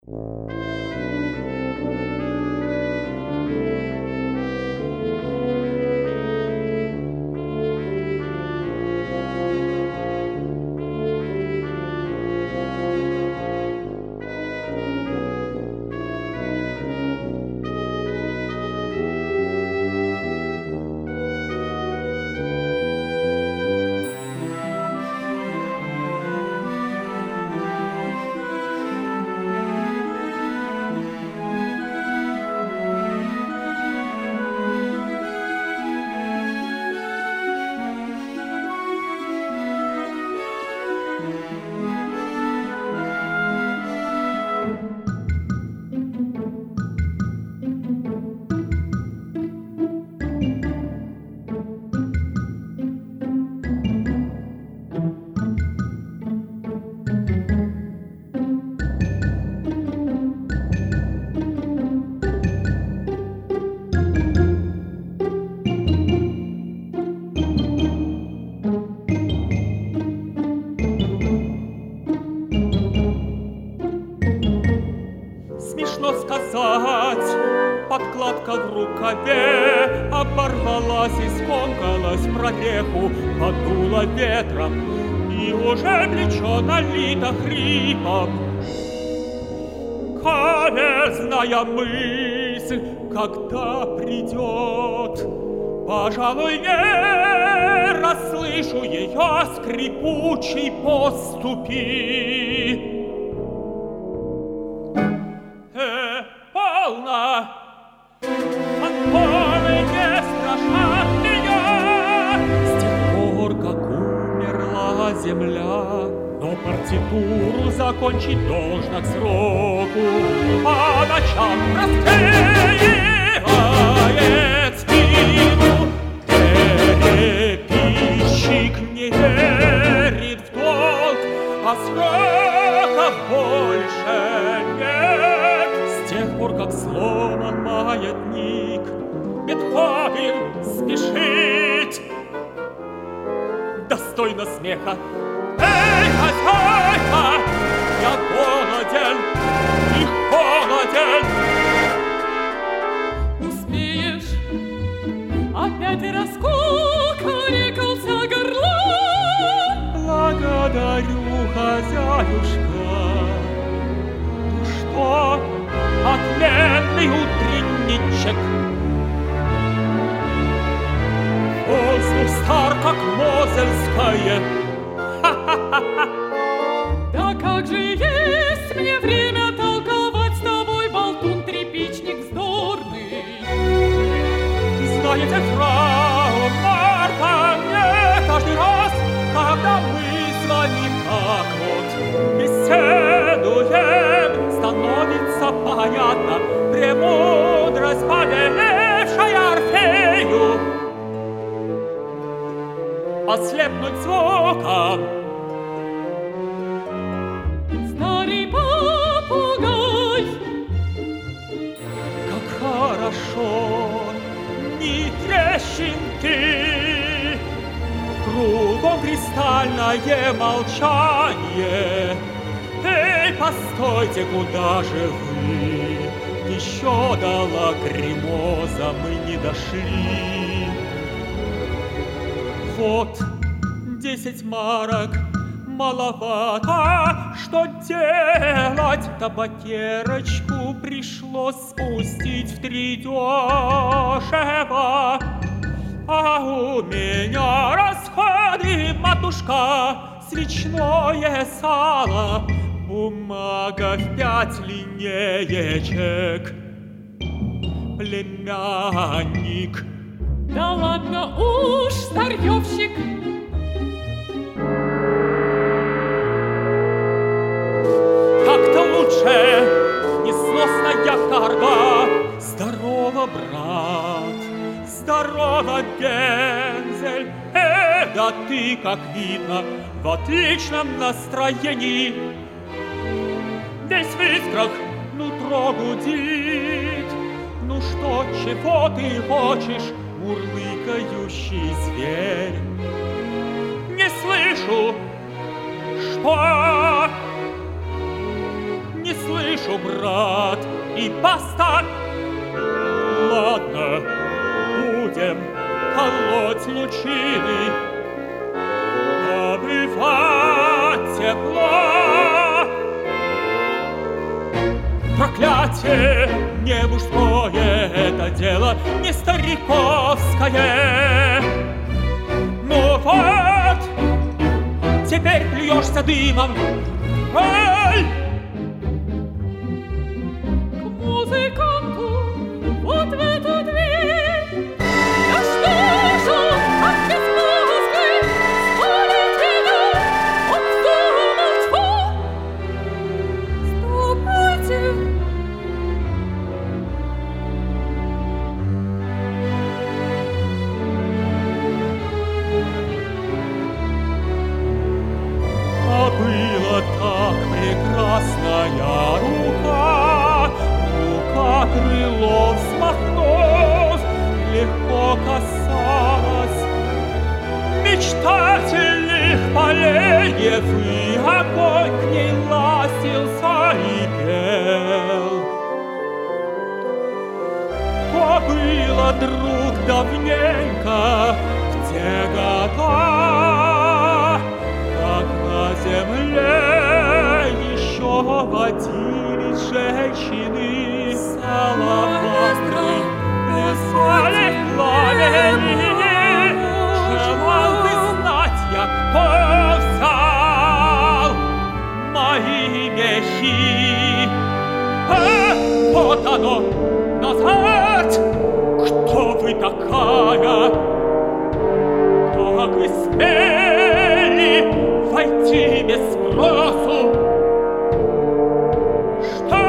Подкладка в рукаве оборвалась и скомкалась в прореху, подуло ветром, и уже плечо налито хрипом. Каверзная мысль, когда придет, пожалуй, не расслышу ее скрипучей поступи. Полно! Фантомы не страшат меня с тех пор, как умерла земля. Но партитуру закончить должно к сроку, по ночам раскрывает спину. Переписчик не верит в долг, а сроков больше нет. С тех пор, как сломан маятник, Бетховен спешит. Достойно смеха. Эй, хозяйка, я голоден и холоден. Успеешь, опять раскукарекался горлан. Благодарю, хозяюшка. Ну что, отменный утренничек? Воздух стар, как Мозельское. Да как же есть мне время толковать с тобой, болтун, тряпичник вздорный? Знаете, фрау Марта, мне каждый раз, когда мы с вами так вот беседуем, становится понятно премудрость, повелевшая Орфею ослепнуть звуком. Старый попугай, как хорошо, ни трещинки, кругом кристальное молчание. Эй, постойте, куда же вы? Еще до Лакримоза мы не дошли. Вот 10 марок, маловато, что делать? Табакерочку пришлось спустить втридешево. А у меня расходы, матушка, свечное сало, бумага в 5 линеечек. Племянник. да ладно уж, старьевщик. Так-то лучше, несносная карга. Здорово, брат, здорово, Гензель. Да ты, как видно, в отличном настроении. Весь в искрах нутро гудит. Ну что, чего ты хочешь, мурлыкающий зверь? Не слышу, что? Не слышу. крышу, брат, и баста. Ладно, будем колоть лучины, добывать тепло. Проклятие не мужское это дело, не стариковское. Ну вот, теперь плюешься дымом. Эй! К музыканту вот в эту дверь. Да что же он, как безмозглый, спалит меня, он вздумал, тьфу! Ступайте. А было так прекрасная рука, рука крыло взмахнув, легко касалась мечтательных поленьев, и огонь к ней ластился и пел. То было, друг, давненько, в те года, как на земле еще водились женщины, саламандры, плясали в пламени. Желал бы знать я, кто взял мои мехи. Вот оно, назад! Кто вы такая? Как вы смели войти без спросу? Что?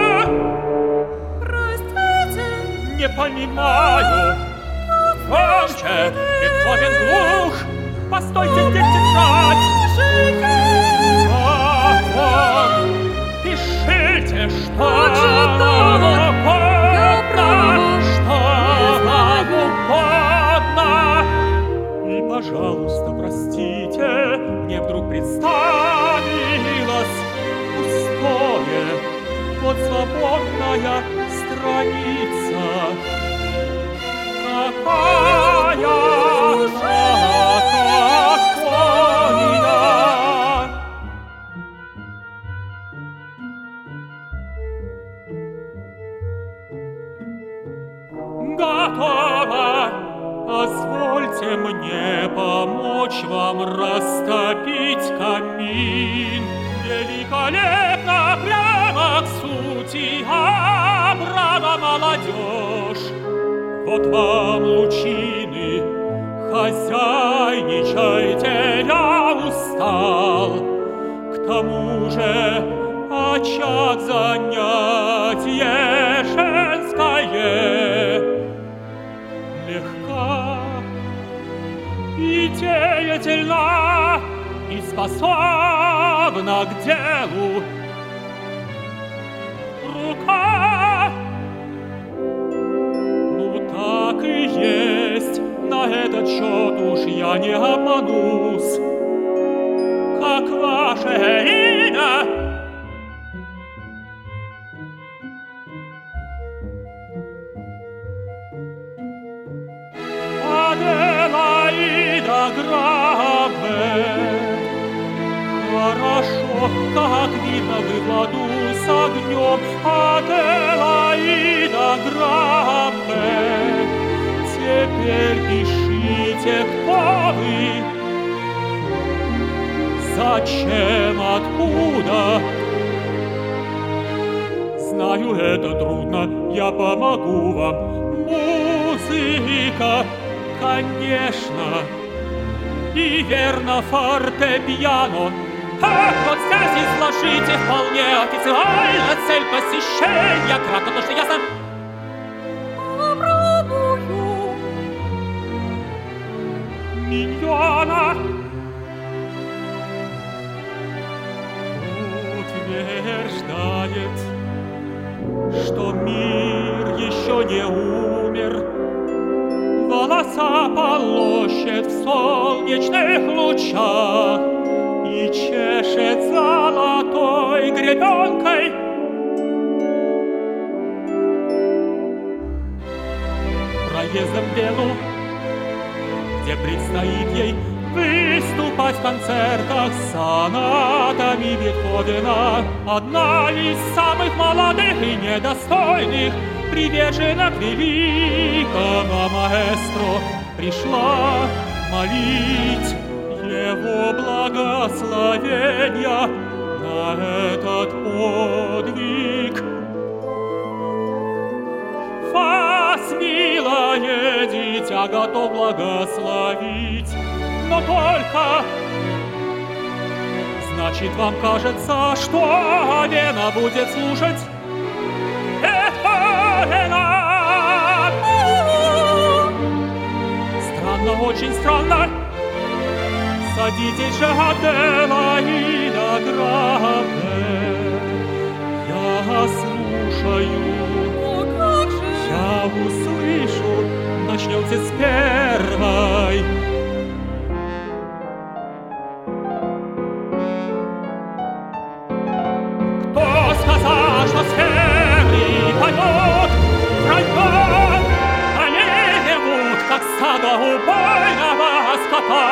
Простите. Не понимаю. Громче, Бетховен глух. Постойте, где тетрадь? Вот, пишите, что угодно. И, пожалуйста, простите, мне вдруг представилось пустое, вот свободная страница. Какая готова, позвольте мне помочь вам растопить камин. Великолепно, прямо к сути, браво, молодежь! Вот вам лучины, хозяйничайте, я устал. К тому же очаг занятие женское. Легка и деятельна, и способна к делу. Рука, ну так и есть, на этот счет уж я не обманусь. Как ваше имя? Аделаида Грабе. Хорошо, как видно, вы в ладу с огнем. Аделаида Грабе. Теперь пишите, кто вы, зачем, откуда. Знаю, это трудно, я помогу вам. Музыка, конечно, и верно фортепиано. Так вот здесь изложите вполне официально цель посещения. Кратко то, что я сам Попробую. миньона. Утверждает, что мир еще не умер. Волоса полощет в солнечных лучах и чешет золотой гребенкой отъездом в Вену, где предстоит ей выступать в концертах с сонатами Бетховена. Одна из самых молодых и недостойных приверженок великого маэстро пришла молить его благословения на этот подвиг. Вас, милое дитя, готов благословить, но только, значит, вам кажется, что Вена будет слушать Бетховена. Странно, очень странно. Садитесь же, Аделаида Грабе, я слушаю. Я услышу, начнете с первой. Кто сказал, что с первой поет район, они ревут, как стадо убойного скота.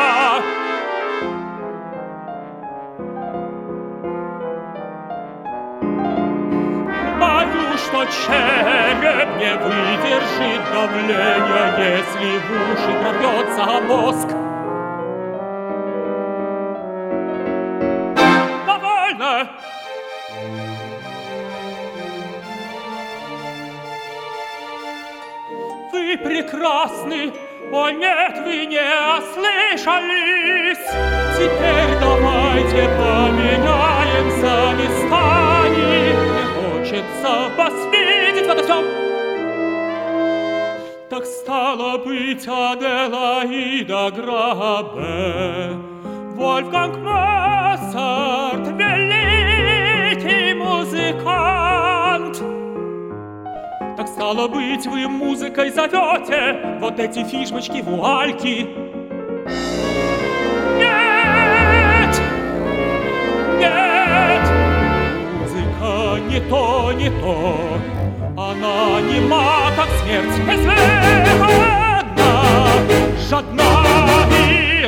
Что череп не выдержит давления, если в уши прорвется мозг. Довольно! Вы прекрасны, о нет, вы не ослышались. Теперь давайте поменяемся местами. Хочется вас видеть в этом всем. Так стало быть, Аделаида Грабе, Вольфганг Моцарт, великий музыкант. Так стало быть, вы музыкой зовете вот эти фишмочки, вуальки. Нет! Нет! Не то, не то, она нема, как смерть, безвыходна, жадна и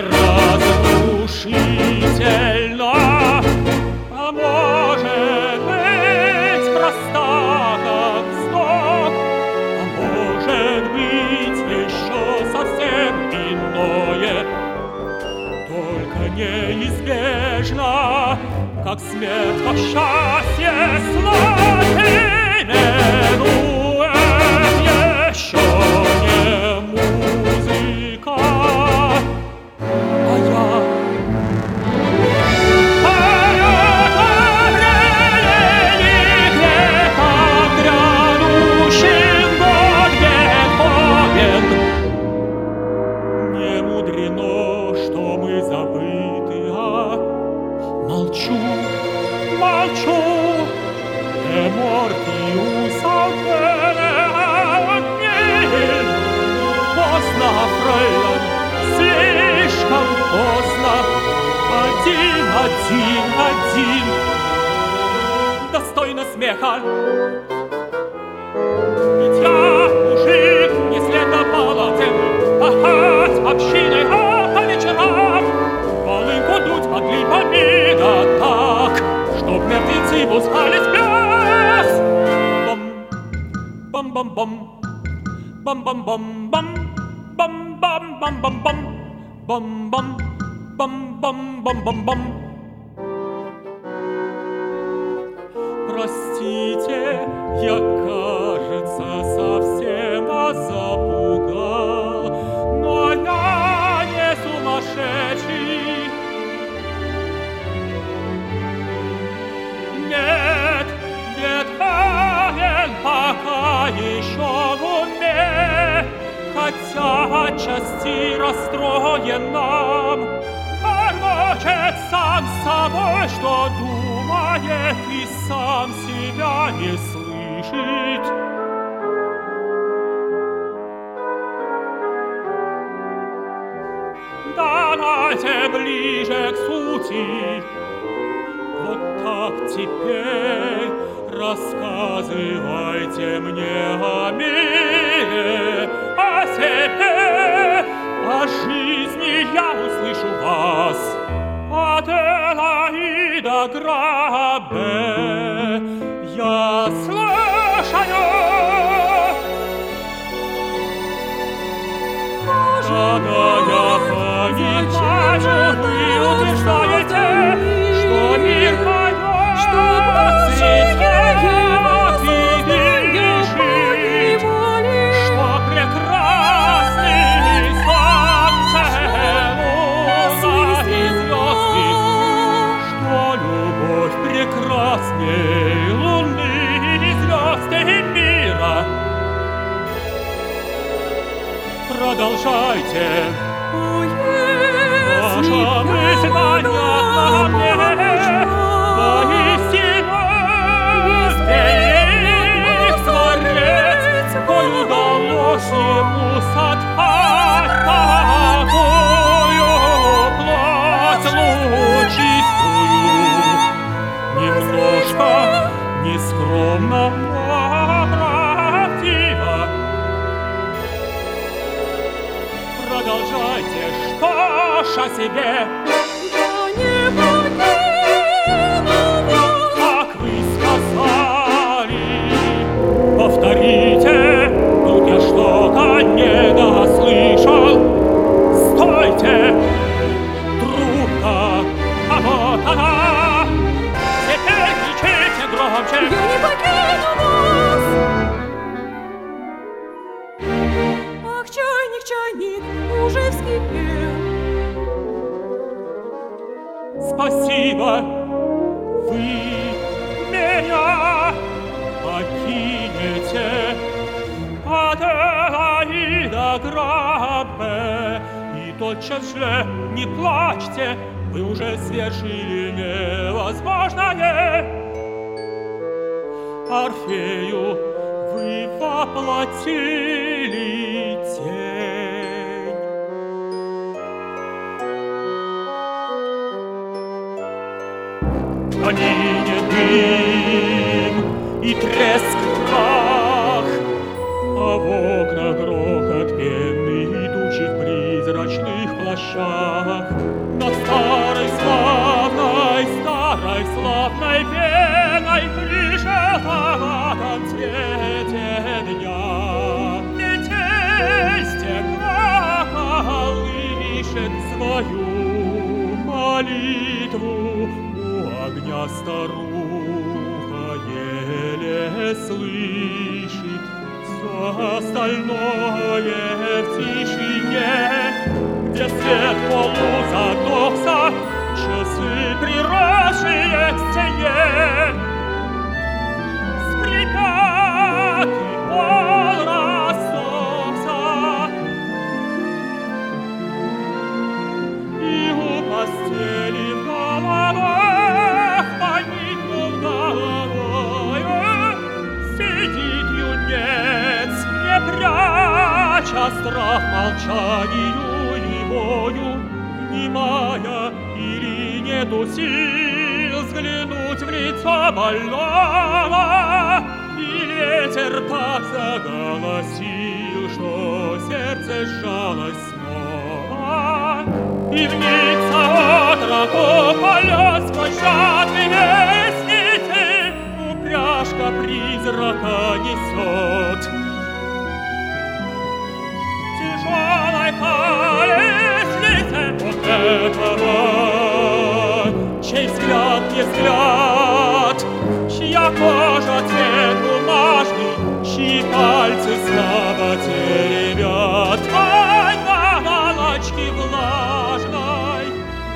разрушительна, а может быть проста, как вздох, а может быть еще совсем иное, только неизбежно, как смерть, как счастье, сладкий минует, еще не музыка, а я где-то грядущий год Бетховен. Не мудрено, что мы забыты, молчу, молчу, Мортиус Алфенеонин. Поздно, фрейлин, слишком поздно. Один, один, один, достойно смеха. Ведь я мужик, не следовало тему пахать общиной, а по вечерам волынку дуть под липами, да так, чтоб мертвецы пускались пляс. Бам-бам-бам, бам-бам-бам-бам, бам-бам-бам-бам-бам, бам-бам-бам-бам-бам-бам. Простите, я, кажется, совсем вас запугал, но я не сумасшедший. Нет, Бетховен пока еще в уме, хотя отчасти расстроен нам, бормочет сам с собой, что думает и сам себя не слышит. Давайте ближе к сути. Вот так теперь рассказывайте мне о мире, о до граба. Я слушаю. Я понимаю, вы утверждаете, что мир пойдет, что цветет и дышит, что прекрасный солнце, луна и звезды, что любовь прекрасней луны и звезды мира. Продолжайте. Ваша мысль понятна мне. Воистину, велик Творец, коль удалось ему соткать такую плоть лучистую. Немножко нескромно, но правдиво. Продолжайте, что ж о себе? Я не покину вас. Как вы сказали, повторите, тут я что-то не дослышал. Стойте, трубка, а вот она. Теперь кричите громче. Я не покину вас. Ах, чайник, уже вскипел. Спасибо, вы меня покинете от Эллы до граба. И тотчас же не плачьте, вы уже свершили невозможное. Орфею вы воплотили тень. На нине дым и треск прах, а в окнах грохот пены, идущих в призрачных плащах. Над старой славной пеной при желтоватом цвете дня метель стекла колышет свою молитву. Огня старуха еле слышит, все остальное в тишине, где свет полу задохся, часы приросшие к стене. Скрипят и пол рассохся, и у постели в головах, поникнув головою, сидит юнец, не пряча страх молчанию его, внимая, или нету сил взглянуть в лицо больного, и ветер так заголосил, что сердце сжалось снова. И вница отроку полет сквозь жадные ресницы, упряжка призрака несет. Тяжелой колеснице вот этого, чей взгляд не взгляд, чья кожа цвет бумажный, чьи пальцы слабо теребят. Ай, на молочке влажной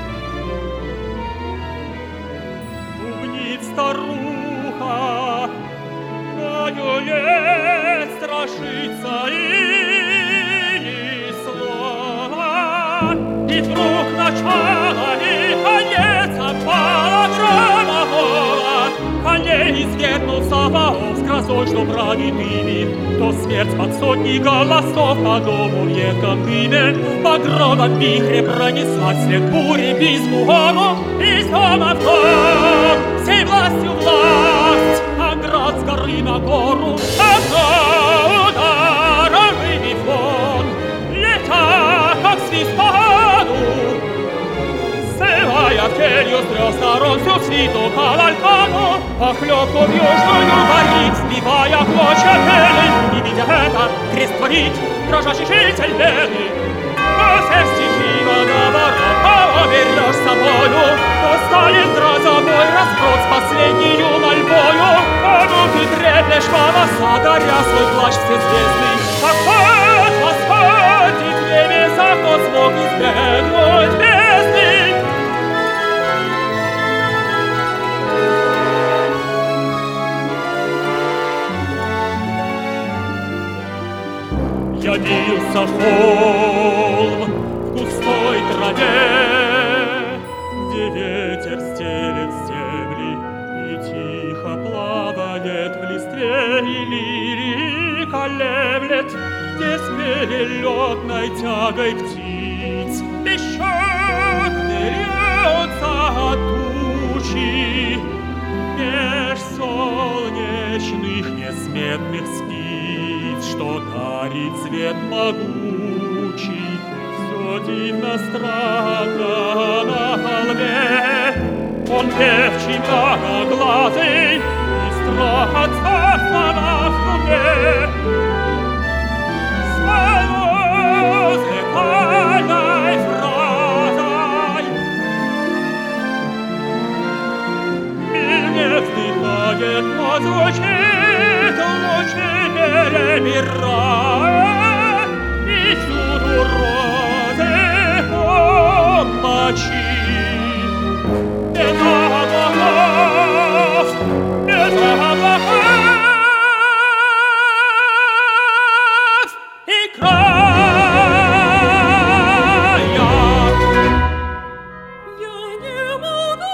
бубнит старуха, но юнец страшится и ни слова. И вдруг начало и конец отпала громового, коней извернулся воов с грозой, что правит ими. То смерть под сотни голосов по дому в едком дыме, по громом вихре пронеслась след бури безмугому, из дома в дом, всей властью власть, а град с горы на гору, одно ударами фон, летя, как свист по году, сывая в метелью с трех сторон всю свиту кавалькаду похлёбку в южную горит, сбивая клочья пены. И, видя это, крест творит дрожащий житель Вены. Все стихийно наоборот берешь с собою, то станет грозовой разброд с последнею мольбою. Кому ты треплешь волоса, даря свой плащ всезвездный? Какой восходит в небеса, кто смог избегнуть бездны? Явился холм в густой траве, где ветер стелет стебли и тихо плавает в листве, и лирии колеблет, где с перелетной тягой птиц песчаный льется от тучи меж солнечных несметных спиц, что дарит свет могучий. Все дивно странно на холме, он певчий многоглазый и страх от царства на слуге. С музыкальной фразой мир не вздыхает, но звучит лучи перебирая, и всюду розы облачи. Без облаков, без облаков и края. Я не могу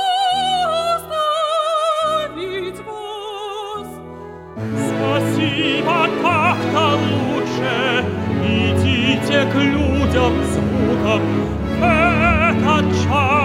оставить вас. Спасибо, как-то лучше. Идите к людям звуком в этот час.